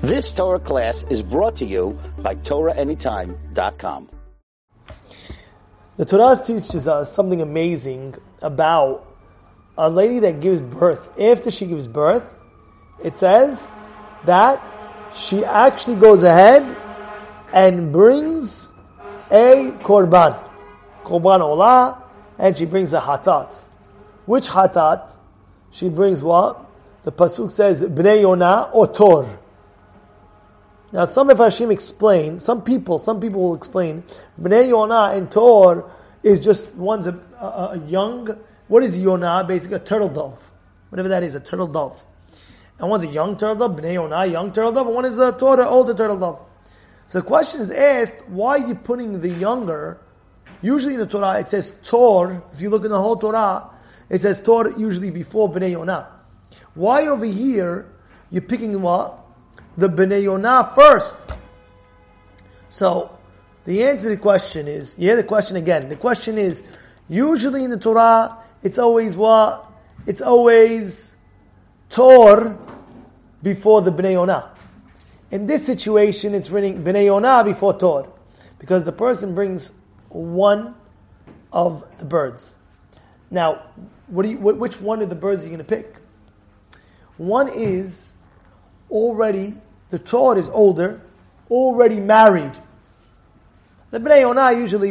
This Torah class is brought to you by TorahAnytime.com. The Torah teaches us something amazing about a lady that gives birth. After she gives birth, it says that she actually goes ahead and brings a korban olah, and she brings a hatat. Which hatat? She brings what? The pasuk says bnei Yonah or Tor. Now, some of Hashim explain. Some people will explain. Bnei Yonah and Tor is just one's a young. What is Yonah? Basically, a turtle dove, whatever that is, a turtle dove. And one's a young turtle dove, Bnei Yonah, young turtle dove, and one is a Tor, an older turtle dove. So the question is asked: why are you putting the younger? Usually in the Torah it says Tor. If you look in the whole Torah, it says Tor usually before Bnei Yonah. Why over here you're picking what? The Bnei Yonah first. So, the answer to the question is, the question again. The question is, usually in the Torah, it's always what? It's always Tor before the Bnei Yonah. In this situation, it's written Bnei Yonah before Tor. Because the person brings one of the birds. Now, which one of the birds are you going to pick? One is already, the Tor is older, already married. The Bnei Yonah usually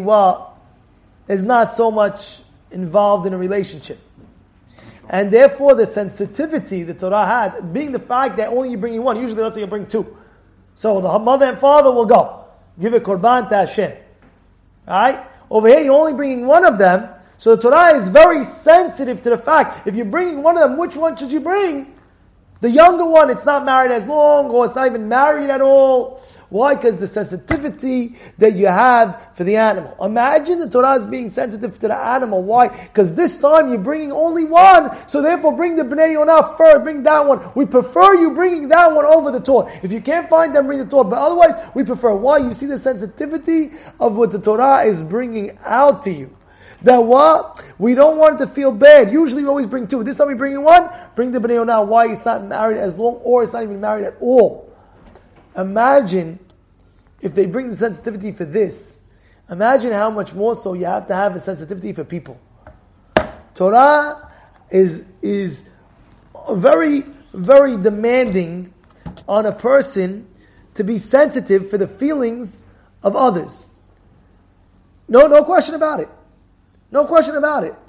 is not so much involved in a relationship. And therefore the sensitivity the Torah has, being the fact that only you're bringing one, usually let's say you bring two. So the mother and father will go, give a korban to Hashem. Right? Over here you're only bringing one of them, so the Torah is very sensitive to the fact, if you're bringing one of them, which one should you bring? The younger one, it's not married as long, or it's not even married at all. Why? Because the sensitivity that you have for the animal. Imagine the Torah is being sensitive to the animal. Why? Because this time you're bringing only one, so therefore bring the Bnei Yonah first, bring that one. We prefer you bringing that one over the Torah. If you can't find them, bring the Torah. But otherwise, we prefer. Why? You see the sensitivity of what the Torah is bringing out to you. That what? We don't want it to feel bad. Usually we always bring two. This time we bring in one, bring the Bnei Yonah. Why? It's not married as long, or it's not even married at all. Imagine if they bring the sensitivity for this. Imagine how much more so you have to have a sensitivity for people. Torah is very, very demanding on a person to be sensitive for the feelings of others. No question about it. No question about it.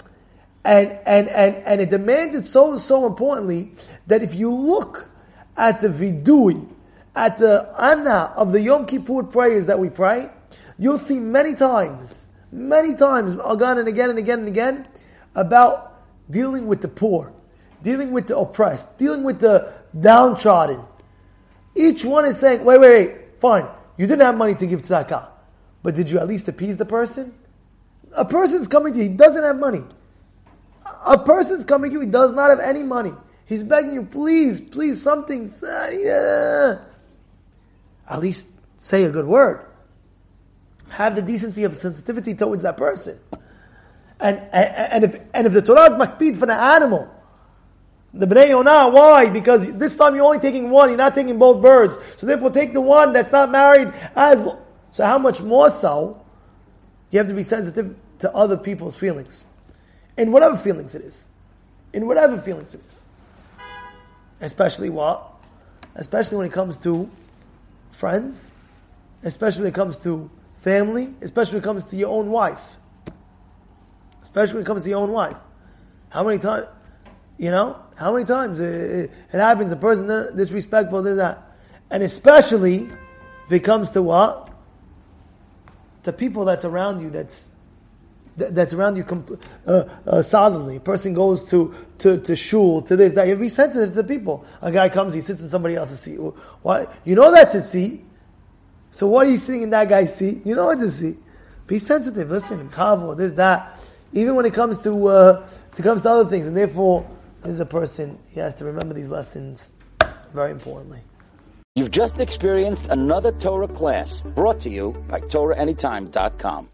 And it demands it so importantly that if you look at the vidui, at the anna of the Yom Kippur prayers that we pray, you'll see many times, again and again and again and again, about dealing with the poor, dealing with the oppressed, dealing with the downtrodden. Each one is saying, wait, fine, you didn't have money to give tzedakah, but did you at least appease the person? A person's coming to you, he doesn't have money. A person's coming to you, he does not have any money. He's begging you, please, something. At least say a good word. Have the decency of sensitivity towards that person. And if the Torah is makpid for the animal, the Bnei Yonah, why? Because this time you're only taking one, you're not taking both birds. So therefore take the one that's not married as long. So how much more so you have to be sensitive to other people's feelings. In whatever feelings it is. Especially what? Especially when it comes to friends. Especially when it comes to family. Especially when it comes to your own wife. How many times, it happens, a person disrespectful, this, that. And especially if it comes to what? The people that's around you, that's around you solidly. A person goes to shul, to this, that. You have to be sensitive to the people. A guy comes, he sits in somebody else's seat. Why? You know that's his seat. So why are you sitting in that guy's seat? You know it's his seat. Be sensitive. Listen, kavod, this, that. Even when it comes to other things, and therefore, as a person, he has to remember these lessons very importantly. You've just experienced another Torah class brought to you by TorahAnytime.com.